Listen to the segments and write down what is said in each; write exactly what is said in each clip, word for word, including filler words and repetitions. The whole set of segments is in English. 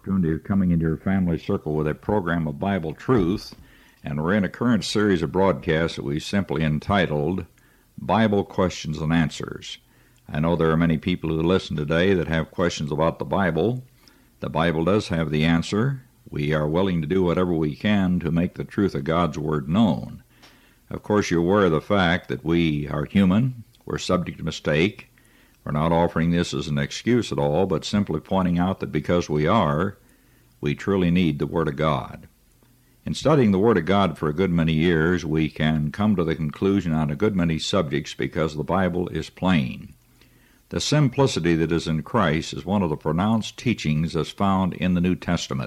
opportunity of coming into your family circle with a program of Bible truth, and we're in a current series of broadcasts that we simply entitled Bible Questions and Answers. I know there are many people who listen today that have questions about the Bible. The Bible does have the answer. We are willing to do whatever we can to make the truth of God's Word known. Of course, you're aware of the fact that we are human. We're subject to mistake. We're not offering this as an excuse at all, but simply pointing out that because we are, we truly need the Word of God. In studying the Word of God for a good many years, we can come to the conclusion on a good many subjects because the Bible is plain. The simplicity that is in Christ is one of the pronounced teachings as found in the New Testament.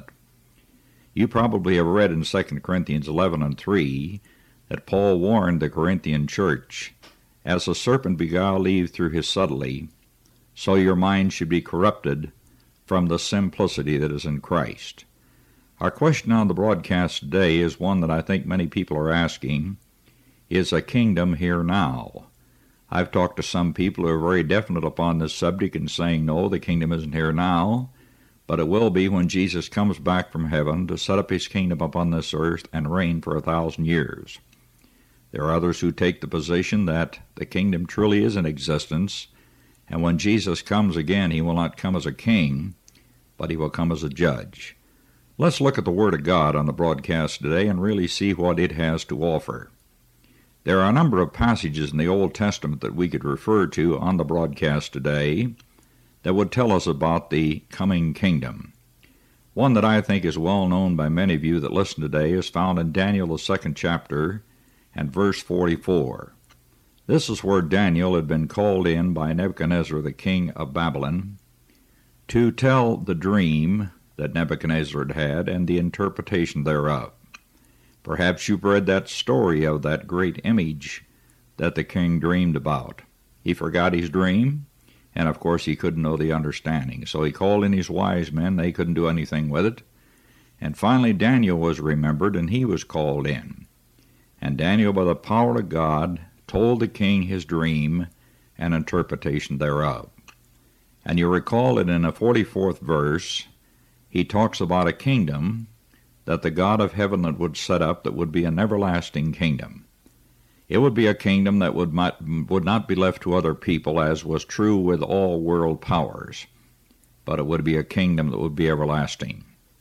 You probably have read in Second Corinthians eleven and three that Paul warned the Corinthian church, "As a serpent beguiled Eve through his subtlety, so your mind should be corrupted from the simplicity that is in Christ." Our question on the broadcast today is one that I think many people are asking: is a kingdom here now? I've talked to some people who are very definite upon this subject and saying, no, the kingdom isn't here now, but it will be when Jesus comes back from heaven to set up his kingdom upon this earth and reign for a thousand years. There are others who take the position that the kingdom truly is in existence, and when Jesus comes again, he will not come as a king, but he will come as a judge. Let's look at the Word of God on the broadcast today and really see what it has to offer. There are a number of passages in the Old Testament that we could refer to on the broadcast today that would tell us about the coming kingdom. One that I think is well known by many of you that listen today is found in Daniel, the second chapter, and verse forty-four. This is where Daniel had been called in by Nebuchadnezzar, the king of Babylon, to tell the dream that Nebuchadnezzar had had and the interpretation thereof. Perhaps you've read that story of that great image that the king dreamed about. He forgot his dream, and of course he couldn't know the understanding. So he called in his wise men. They couldn't do anything with it. And finally Daniel was remembered, and he was called in. And Daniel, by the power of God, told the king his dream and interpretation thereof. And you recall that in the forty-fourth verse, he talks about a kingdom that the God of heaven that would set up that would be an everlasting kingdom. It would be a kingdom that would not, would not be left to other people, as was true with all world powers, but it would be a kingdom that would be everlasting.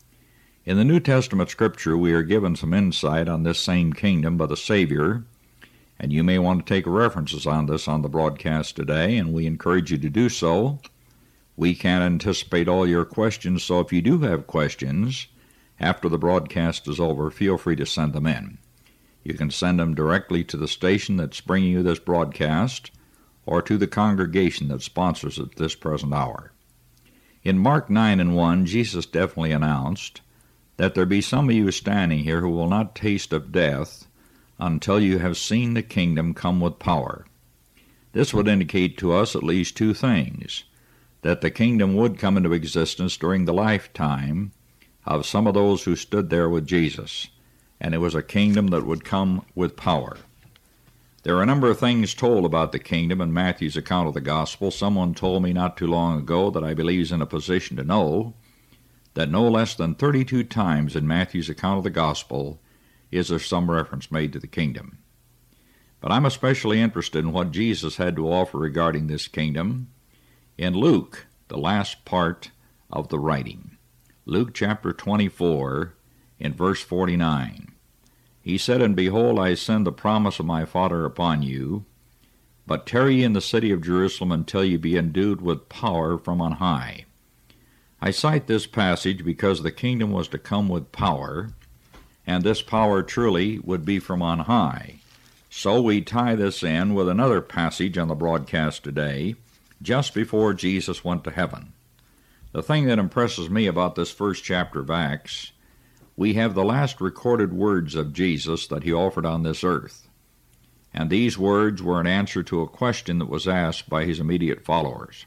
In the New Testament Scripture, we are given some insight on this same kingdom by the Savior, and you may want to take references on this on the broadcast today, and we encourage you to do so. We can't anticipate all your questions, so if you do have questions after the broadcast is over, feel free to send them in. You can send them directly to the station that's bringing you this broadcast or to the congregation that sponsors it at this present hour. In Mark nine and one, Jesus definitely announced that there be some of you standing here who will not taste of death until you have seen the kingdom come with power. This would indicate to us at least two things: that the kingdom would come into existence during the lifetime of some of those who stood there with Jesus, and it was a kingdom that would come with power. There are a number of things told about the kingdom in Matthew's account of the gospel. Someone told me not too long ago that I believe is in a position to know that no less than thirty-two times in Matthew's account of the gospel is there some reference made to the kingdom. But I'm especially interested in what Jesus had to offer regarding this kingdom in Luke, the last part of the writing. Luke chapter twenty-four, in verse forty-nine. He said, "And behold, I send the promise of my Father upon you, but tarry ye in the city of Jerusalem until ye be endued with power from on high." I cite this passage because the kingdom was to come with power, and this power truly would be from on high. So we tie this in with another passage on the broadcast today, just before Jesus went to heaven. The thing that impresses me about this first chapter of Acts, we have the last recorded words of Jesus that he offered on this earth. And these words were an answer to a question that was asked by his immediate followers.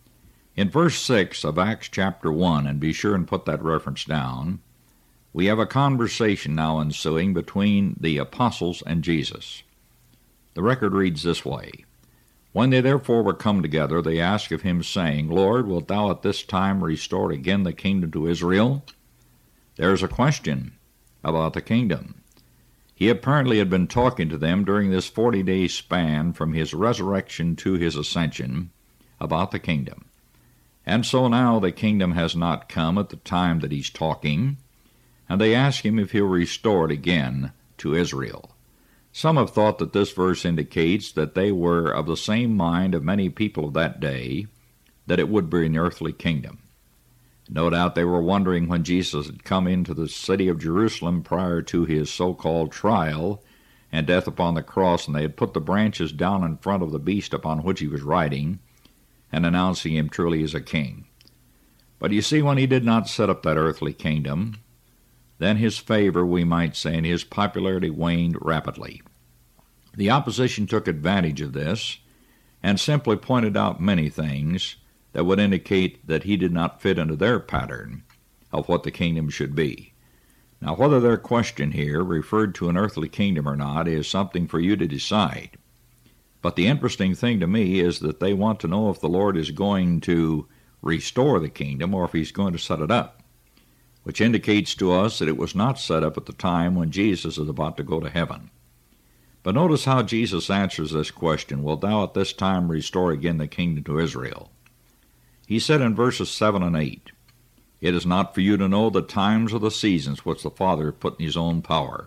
In verse six of Acts chapter one, and be sure and put that reference down, we have a conversation now ensuing between the apostles and Jesus. The record reads this way: When they therefore were come together, they asked of him, saying, Lord, wilt thou at this time restore again the kingdom to Israel? There is a question about the kingdom. He apparently had been talking to them during this forty-day span from his resurrection to his ascension about the kingdom. And so now the kingdom has not come at the time that he's talking, and they ask him if he'll restore it again to Israel. Some have thought that this verse indicates that they were of the same mind of many people of that day, that it would be an earthly kingdom. No doubt they were wondering when Jesus had come into the city of Jerusalem prior to his so-called trial and death upon the cross, and they had put the branches down in front of the beast upon which he was riding, and announcing him truly as a king. But you see, when he did not set up that earthly kingdom, then his favor, we might say, and his popularity waned rapidly. The opposition took advantage of this and simply pointed out many things that would indicate that he did not fit into their pattern of what the kingdom should be. Now, whether their question here referred to an earthly kingdom or not is something for you to decide. But the interesting thing to me is that they want to know if the Lord is going to restore the kingdom or if he's going to set it up, which indicates to us that it was not set up at the time when Jesus is about to go to heaven. But notice how Jesus answers this question, wilt thou at this time restore again the kingdom to Israel? He said in verses seven and eight, It is not for you to know the times or the seasons which the Father put in his own power.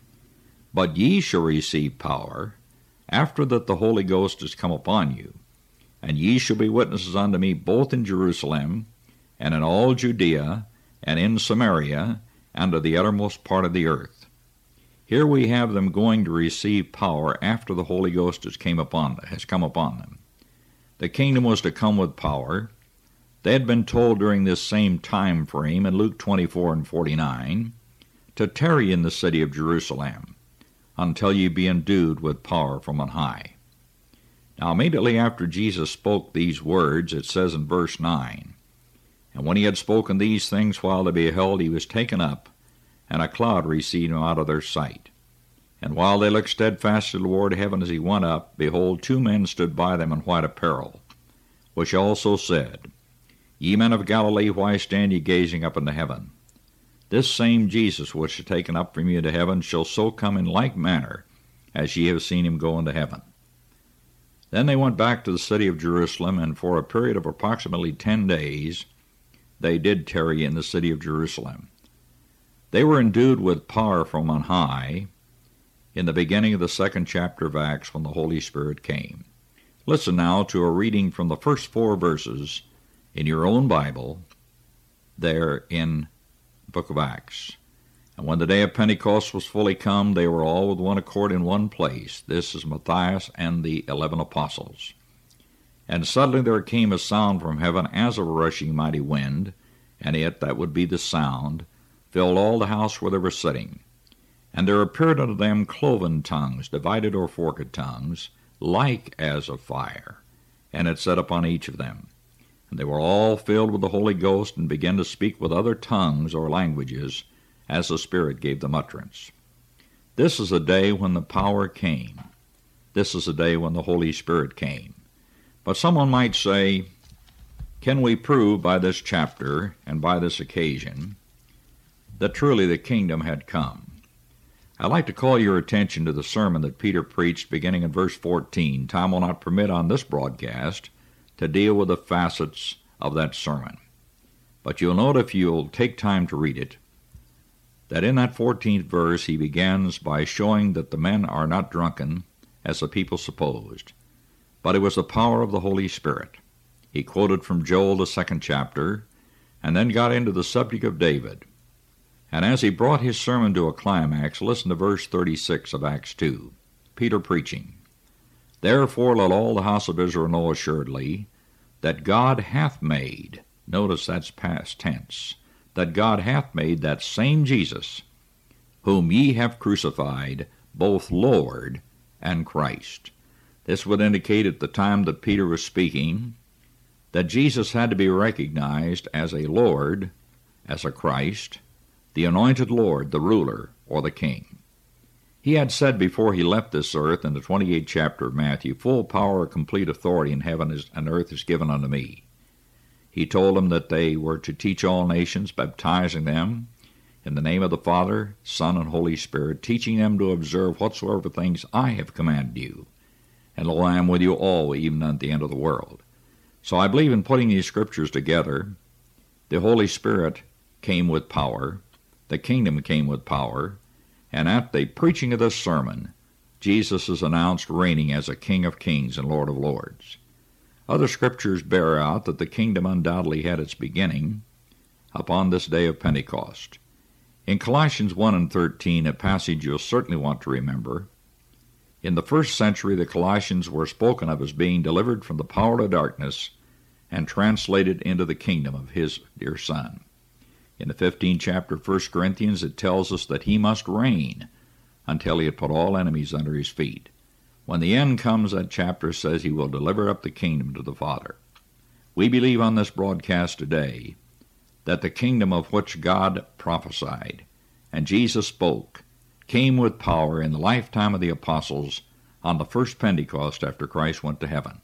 But ye shall receive power, after that the Holy Ghost is come upon you, and ye shall be witnesses unto me both in Jerusalem, and in all Judea, and in Samaria, and to the uttermost part of the earth. Here we have them going to receive power after the Holy Ghost has, came upon, has come upon them. The kingdom was to come with power. They had been told during this same time frame in Luke twenty-four and forty-nine to tarry in the city of Jerusalem until ye be endued with power from on high. Now immediately after Jesus spoke these words, it says in verse nine, And when he had spoken these things while they beheld, he was taken up, and a cloud received him out of their sight. And while they looked steadfastly toward heaven as he went up, behold, two men stood by them in white apparel, which also said, Ye men of Galilee, why stand ye gazing up into heaven? This same Jesus which is taken up from you to heaven shall so come in like manner as ye have seen him go into heaven. Then they went back to the city of Jerusalem, and for a period of approximately ten days they did tarry in the city of Jerusalem. They were endued with power from on high in the beginning of the second chapter of Acts when the Holy Spirit came. Listen now to a reading from the first four verses in your own Bible there in the book of Acts. And when the day of Pentecost was fully come, they were all with one accord in one place. This is Matthias and the eleven apostles. And suddenly there came a sound from heaven as of a rushing mighty wind, and it, that would be the sound, filled all the house where they were sitting. And there appeared unto them cloven tongues, divided or forked tongues, like as of fire, and it sat upon each of them. And they were all filled with the Holy Ghost, and began to speak with other tongues or languages, as the Spirit gave them utterance. This is a day when the power came. This is a day when the Holy Spirit came. But someone might say, can we prove by this chapter and by this occasion that truly the kingdom had come? I'd like to call your attention to the sermon that Peter preached beginning in verse fourteen. Time will not permit on this broadcast to deal with the facets of that sermon. But you'll note, if you'll take time to read it, that in that fourteenth verse he begins by showing that the men are not drunken, as the people supposed, but it was the power of the Holy Spirit. He quoted from Joel, the second chapter, and then got into the subject of David. And as he brought his sermon to a climax, listen to verse thirty-six of Acts two. Peter preaching, Therefore let all the house of Israel know assuredly that God hath made, notice that's past tense, that God hath made that same Jesus, whom ye have crucified, both Lord and Christ. This would indicate at the time that Peter was speaking that Jesus had to be recognized as a Lord, as a Christ, the anointed Lord, the ruler, or the king. He had said before he left this earth in the twenty-eighth chapter of Matthew, "Full power, complete authority in heaven is, and earth is given unto me." He told them that they were to teach all nations, baptizing them in the name of the Father, Son, and Holy Spirit, teaching them to observe whatsoever things I have commanded you. And lo, I am with you all, even unto the end of the world. So I believe in putting these scriptures together. The Holy Spirit came with power. The kingdom came with power. And at the preaching of this sermon, Jesus is announced reigning as a King of kings and Lord of lords. Other scriptures bear out that the kingdom undoubtedly had its beginning upon this day of Pentecost. In Colossians one and thirteen, a passage you'll certainly want to remember, in the first century the Colossians were spoken of as being delivered from the power of darkness and translated into the kingdom of his dear Son. In the fifteenth chapter of First Corinthians, it tells us that he must reign until he had put all enemies under his feet. When the end comes, that chapter says he will deliver up the kingdom to the Father. We believe on this broadcast today that the kingdom of which God prophesied and Jesus spoke came with power in the lifetime of the apostles on the first Pentecost after Christ went to heaven.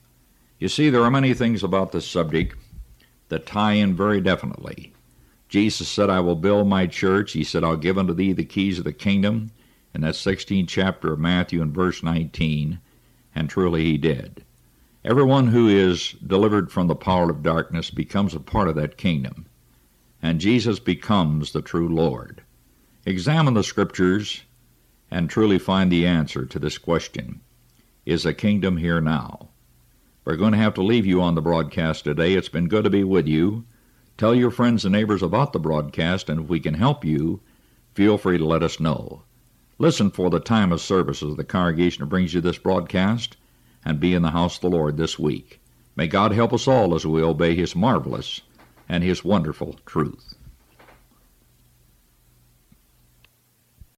You see, there are many things about this subject that tie in very definitely. Jesus said, "I will build my church." He said, "I'll give unto thee the keys of the kingdom," in that sixteenth chapter of Matthew in verse nineteen, and truly he did. Everyone who is delivered from the power of darkness becomes a part of that kingdom, and Jesus becomes the true Lord. Examine the scriptures and truly find the answer to this question: is a kingdom here now? We're going to have to leave you on the broadcast today. It's been good to be with you. Tell your friends and neighbors about the broadcast, and if we can help you, feel free to let us know. Listen for the time of services of the congregation that brings you this broadcast, and be in the house of the Lord this week. May God help us all as we obey his marvelous and his wonderful truth.